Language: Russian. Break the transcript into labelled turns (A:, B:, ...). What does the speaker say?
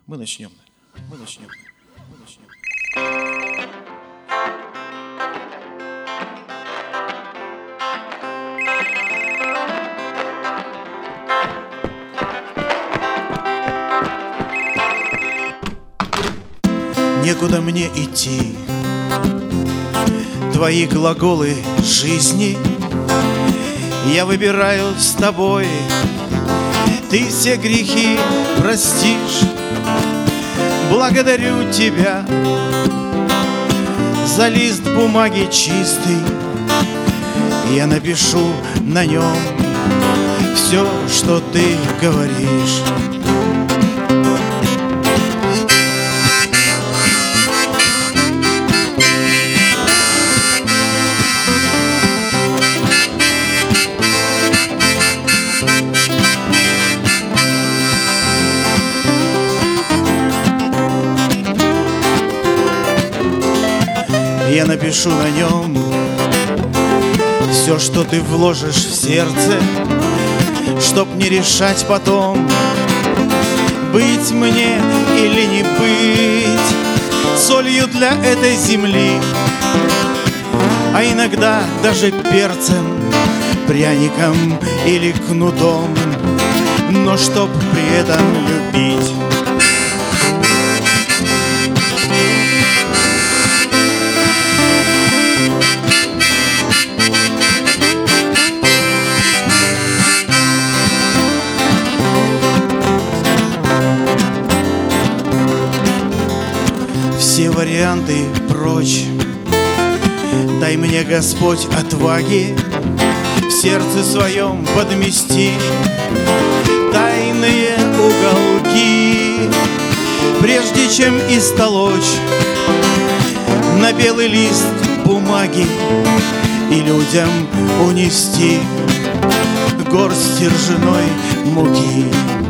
A: Мы начнем. Мы начнем. Мы начнем. Некуда мне идти. Твои глаголы жизни я выбираю с тобой. Ты все грехи простишь. Благодарю тебя за лист бумаги чистый. Я напишу на нем все, что ты говоришь. Я напишу на нем все, что ты вложишь в сердце, чтоб не решать потом, быть мне или не быть солью для этой земли, а иногда даже перцем, пряником или кнутом, но чтоб при этом любить. Все варианты прочь. Дай мне, Господь, отваги в сердце своем подмести тайные уголки, прежде чем истолочь на белый лист бумаги и людям унести горсть ржаной муки.